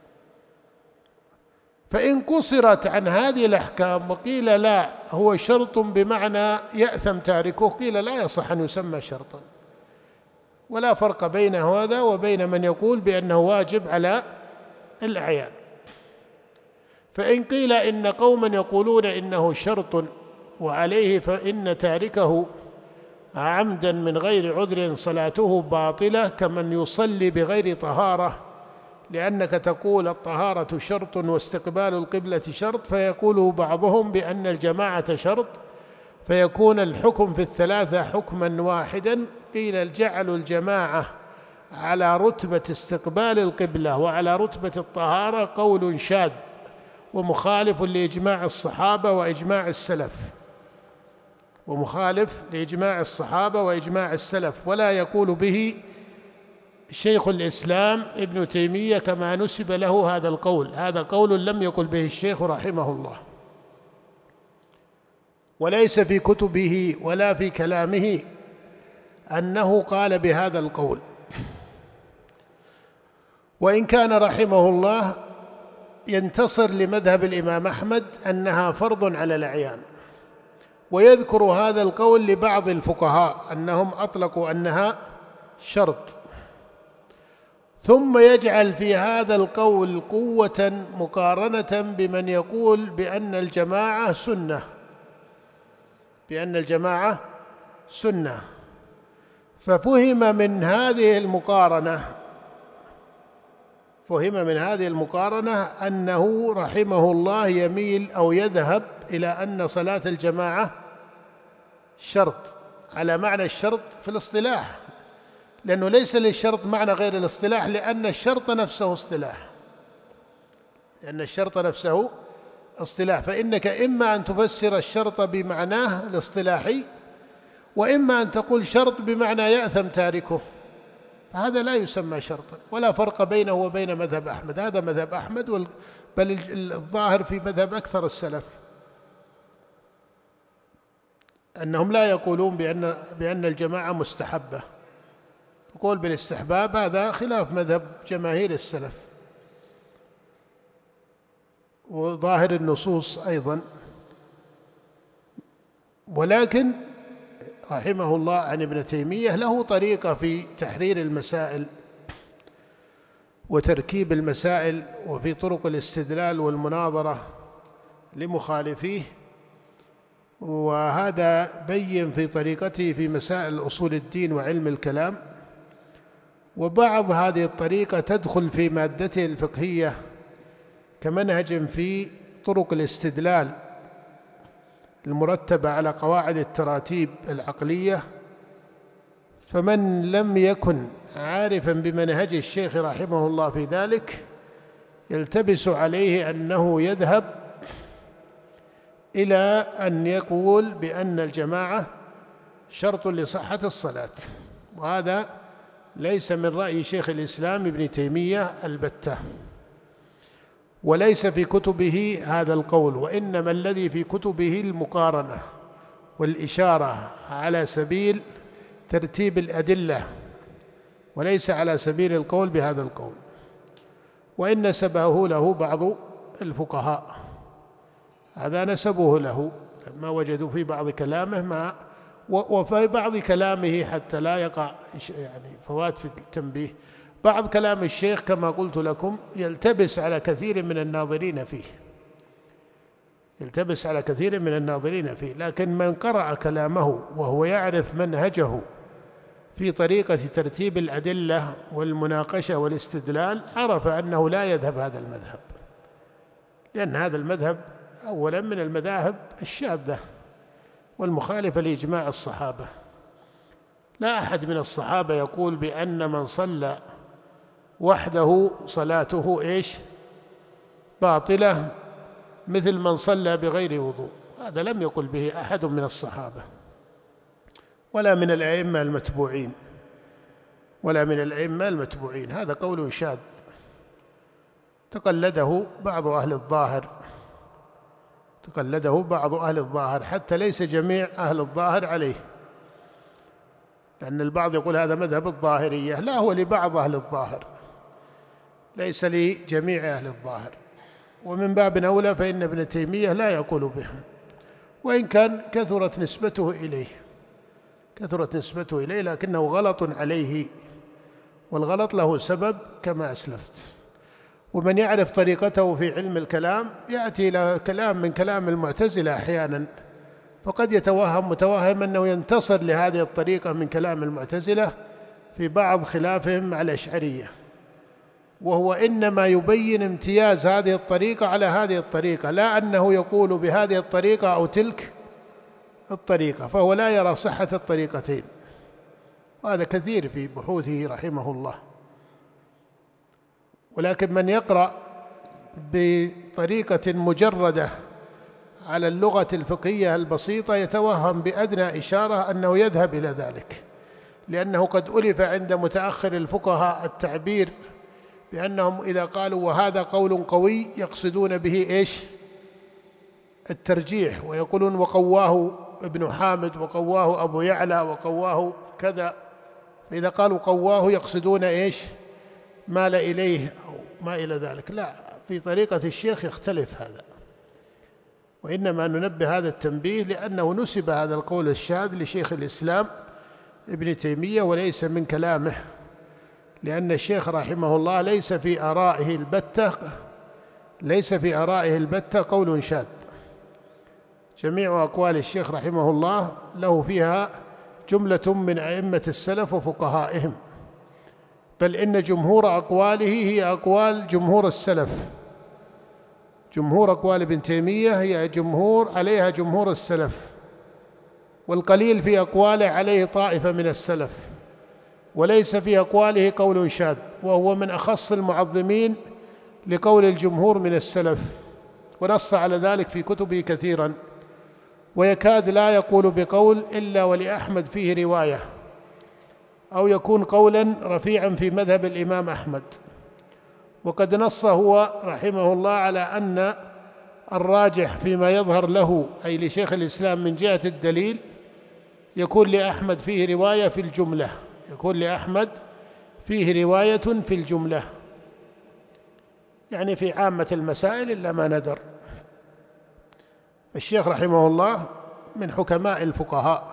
فإن قصرت عن هذه الأحكام وقيل لا هو شرط بمعنى يأثم تاركه، قيل لا يصح أن يسمى شرطا. ولا فرق بين هذا وبين من يقول بأنه واجب على الأعيان. فإن قيل إن قوما يقولون إنه شرط وعليه فإن تاركه عمدا من غير عذر صلاته باطلة كمن يصلي بغير طهارة، لأنك تقول الطهارة شرط واستقبال القبلة شرط، فيقول بعضهم بأن الجماعة شرط فيكون الحكم في الثلاثة حكما واحدا. قيل جعلوا الجماعة على رتبة استقبال القبلة وعلى رتبة الطهارة قول شاذ ومخالف لإجماع الصحابة وإجماع السلف ومخالف لإجماع الصحابة وإجماع السلف، ولا يقول به شيخ الإسلام ابن تيمية كما نسب له هذا القول. هذا قول لم يقل به الشيخ رحمه الله، وليس في كتبه ولا في كلامه أنه قال بهذا القول، وإن كان رحمه الله ينتصر لمذهب الإمام أحمد أنها فرض على الأعيان، ويذكر هذا القول لبعض الفقهاء أنهم أطلقوا أنها شرط، ثم يجعل في هذا القول قوة مقارنة بمن يقول بأن الجماعة سنة بأن الجماعة سنة ففهم من هذه المقارنة فهم من هذه المقارنة أنه رحمه الله يميل أو يذهب إلى أن صلاة الجماعة شرط على معنى الشرط في الاصطلاح، لأنه ليس للشرط معنى غير الاصطلاح، لأن الشرط نفسه اصطلاح لأن الشرط نفسه اصطلاح فإنك إما أن تفسر الشرط بمعناه الاصطلاحي، وإما أن تقول شرط بمعنى يأثم تاركه، فهذا لا يسمى شرطا، ولا فرق بينه وبين مذهب أحمد. هذا مذهب أحمد، بل الظاهر في مذهب أكثر السلف أنهم لا يقولون بأن, بأن الجماعة مستحبة. يقول بالاستحباب هذا خلاف مذهب جماهير السلف وظاهر النصوص أيضا. ولكن رحمه الله عن ابن تيمية له طريقة في تحرير المسائل وتركيب المسائل وفي طرق الاستدلال والمناظرة لمخالفيه، وهذا بين في طريقته في مسائل أصول الدين وعلم الكلام. وبعض هذه الطريقة تدخل في مادته الفقهية كمنهج في طرق الاستدلال المرتبة على قواعد التراتيب العقلية، فمن لم يكن عارفا بمنهج الشيخ رحمه الله في ذلك يلتبس عليه أنه يذهب إلى أن يقول بأن الجماعة شرط لصحة الصلاة، وهذا ليس من رأي شيخ الإسلام ابن تيمية البتة، وليس في كتبه هذا القول، وإنما الذي في كتبه المقارنة والإشارة على سبيل ترتيب الأدلة، وليس على سبيل القول بهذا القول. وإن نسبه له بعض الفقهاء، هذا نسبه له ما وجدوا في بعض كلامه ما وفي بعض كلامه حتى لا يقع يعني فوات في التنبيه. بعض كلام الشيخ كما قلت لكم يلتبس على كثير من الناظرين فيه يلتبس على كثير من الناظرين فيه لكن من قرأ كلامه وهو يعرف منهجه في طريقة ترتيب الأدلة والمناقشة والاستدلال عرف أنه لا يذهب هذا المذهب، لأن هذا المذهب أولا من المذاهب الشاذة والمخالفة لإجماع الصحابة. لا أحد من الصحابة يقول بأن من صلى وحده صلاته إيش باطلة مثل من صلى بغير وضوء، هذا لم يقل به أحد من الصحابة ولا من الأئمة المتبوعين ولا من الأئمة المتبوعين هذا قول شاذ تقلده بعض أهل الظاهر تقلده بعض أهل الظاهر حتى ليس جميع أهل الظاهر عليه، لأن البعض يقول هذا مذهب الظاهرية، لا، هو لبعض أهل الظاهر ليس لجميع أهل الظاهر. ومن باب أولى فإن ابن تيمية لا يقول بهم، وإن كان كثرت نسبته إليه كثرت نسبته إليه لكنه غلط عليه، والغلط له سبب كما أسلفت. ومن يعرف طريقته في علم الكلام يأتي إلى كلام من كلام المعتزلة أحيانا، فقد يتوهم متوهم أنه ينتصر لهذه الطريقة من كلام المعتزلة في بعض خلافهم مع الأشعرية، وهو إنما يبين امتياز هذه الطريقة على هذه الطريقة، لا أنه يقول بهذه الطريقة أو تلك الطريقة، فهو لا يرى صحة الطريقتين. وهذا كثير في بحوثه رحمه الله. ولكن من يقرأ بطريقة مجردة على اللغة الفقهية البسيطة يتوهم بأدنى إشارة أنه يذهب إلى ذلك، لأنه قد ألف عند متأخر الفقهاء التعبير بأنهم إذا قالوا وهذا قول قوي يقصدون به إيش؟ الترجيح، ويقولون وقواه ابن حامد وقواه أبو يعلى وقواه كذا. فإذا قالوا قواه يقصدون إيش؟ مال إليه أو ما إلى ذلك. لا، في طريقة الشيخ يختلف هذا، وإنما ننبه هذا التنبيه لأنه نسب هذا القول الشاذ لشيخ الإسلام ابن تيمية وليس من كلامه، لأن الشيخ رحمه الله ليس في آرائه البتة ليس في آرائه البتة قول شاذ. جميع أقوال الشيخ رحمه الله له فيها جملة من أئمة السلف وفقهائهم، بل إن جمهور أقواله هي أقوال جمهور السلف. جمهور أقوال ابن تيمية هي جمهور عليها جمهور السلف، والقليل في أقواله عليه طائفة من السلف، وليس في أقواله قول شاذ، وهو من أخص المعظمين لقول الجمهور من السلف، ونص على ذلك في كتبه كثيرا، ويكاد لا يقول بقول إلا ولأحمد فيه رواية، أو يكون قولا رفيعا في مذهب الإمام أحمد. وقد نص هو رحمه الله على أن الراجح فيما يظهر له أي لشيخ الإسلام من جهة الدليل يكون لأحمد فيه رواية في الجملة يكون لأحمد فيه رواية في الجملة، يعني في عامة المسائل إلا ما ندر. الشيخ رحمه الله من حكماء الفقهاء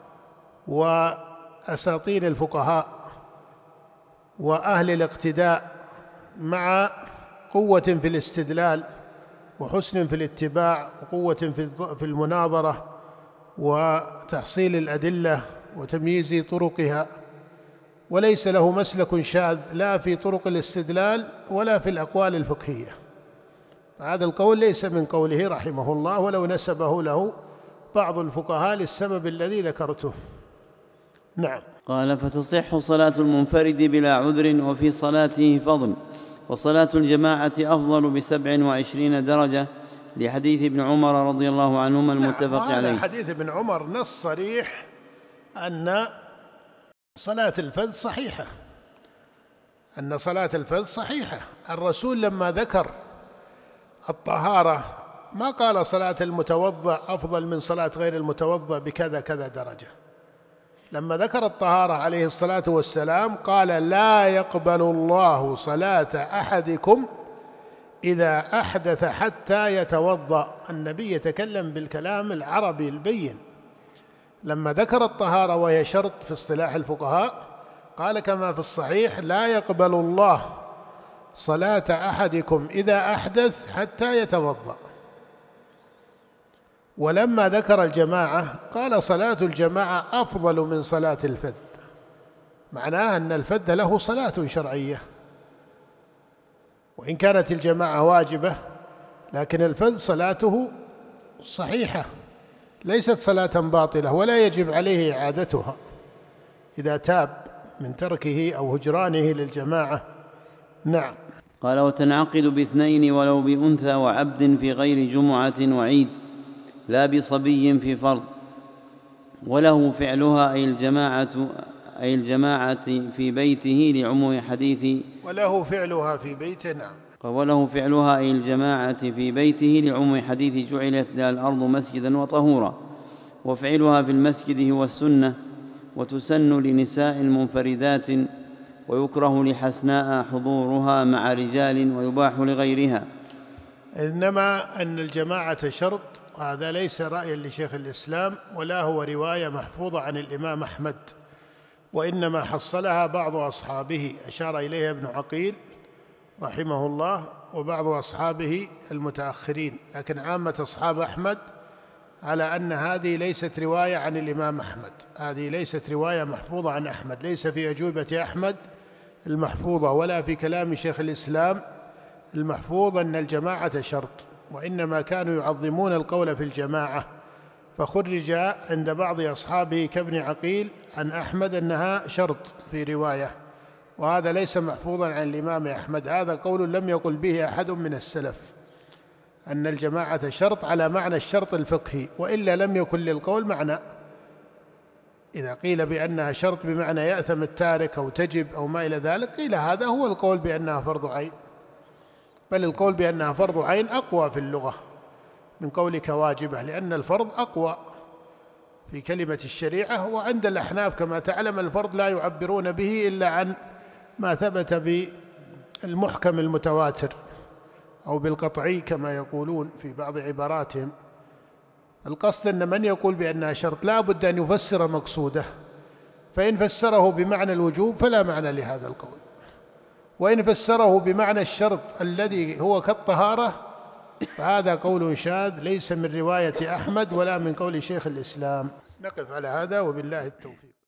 وأساطين الفقهاء وأهل الاقتداء، مع قوة في الاستدلال وحسن في الاتباع وقوة في المناظرة وتحصيل الأدلة وتمييز طرقها، وليس له مسلك شاذ لا في طرق الاستدلال ولا في الأقوال الفقهية. هذا القول ليس من قوله رحمه الله، ولو نسبه له بعض الفقهاء للسبب الذي ذكرته. نعم. قال: فتصح صلاة المنفرد بلا عذر، وفي صلاته فضل، وصلاة الجماعة أفضل بسبع وعشرين درجة، لحديث ابن عمر رضي الله عنهما المتفق عليه. هذا حديث ابن عمر نص صريح أن صلاة الفذ صحيحة أن صلاة الفذ صحيحة. الرسول لما ذكر الطهارة ما قال صلاة المتوضأ أفضل من صلاة غير المتوضأ بكذا كذا درجة. لما ذكر الطهارة عليه الصلاة والسلام قال: لا يقبل الله صلاة أحدكم إذا أحدث حتى يتوضأ. النبي يتكلم بالكلام العربي البين. لما ذكر الطهارة وهي شرط في اصطلاح الفقهاء قال كما في الصحيح: لا يقبل الله صلاة أحدكم إذا أحدث حتى يتوضأ. ولما ذكر الجماعة قال: صلاة الجماعة أفضل من صلاة الفذ. معناه أن الفذ له صلاة شرعية، وإن كانت الجماعة واجبة لكن الفذ صلاته صحيحة، ليست صلاة باطلة، ولا يجب عليه إعادتها إذا تاب من تركه أو هجرانه للجماعة. نعم. قال: وتنعقد باثنين ولو بأنثى وعبد في غير جمعة وعيد، لا بصبي في فرض، وله فعلها أي الجماعة أي الجماعة في بيته لعموم حديث وله فعلها في بيته. نعم. وله فعلها أي الجماعة في بيته لعموم حديث جعلت لها الأرض مسجدا وطهورا، وفعلها في المسجد هو السنة، وتسن لنساء منفردات، ويكره لحسناء حضورها مع رجال، ويباح لغيرها. إنما أن الجماعة شرط، وهذا ليس رأيا لشيخ الإسلام ولا هو رواية محفوظة عن الإمام أحمد، وإنما حصلها بعض أصحابه أشار إليها ابن عقيل رحمه الله وبعض أصحابه المتأخرين، لكن عامة أصحاب أحمد على أن هذه ليست رواية عن الإمام أحمد، هذه ليست رواية محفوظة عن أحمد، ليس في أجوبة أحمد المحفوظة ولا في كلام شيخ الإسلام المحفوظ أن الجماعة شرط، وإنما كانوا يعظمون القول في الجماعة، فخرج عند بعض أصحابه كابن عقيل عن أحمد أنها شرط في رواية، وهذا ليس محفوظا عن الإمام أحمد. هذا قول لم يقل به أحد من السلف، أن الجماعة شرط على معنى الشرط الفقهي، وإلا لم يكن للقول معنى. إذا قيل بأنها شرط بمعنى يأثم التارك أو تجب أو ما إلى ذلك، قيل هذا هو القول بأنها فرض عين، بل القول بأنها فرض عين أقوى في اللغة من قولك واجبة، لأن الفرض أقوى في كلمة الشريعة. وعند الأحناف كما تعلم الفرض لا يعبرون به إلا عن ما ثبت بالمحكم المتواتر أو بالقطعي كما يقولون في بعض عباراتهم. القصد أن من يقول بأنها شرط لا بد أن يفسر مقصوده، فإن فسره بمعنى الوجوب فلا معنى لهذا القول، وإن فسره بمعنى الشرط الذي هو كالطهارة فهذا قول شاذ ليس من رواية أحمد ولا من قول شيخ الإسلام. نقف على هذا وبالله التوفيق.